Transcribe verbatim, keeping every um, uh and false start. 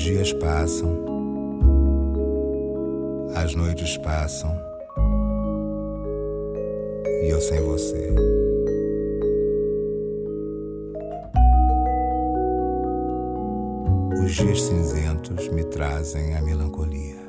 dias passam, as noites passam, e eu sem você. Os dias cinzentos me trazem a melancolia.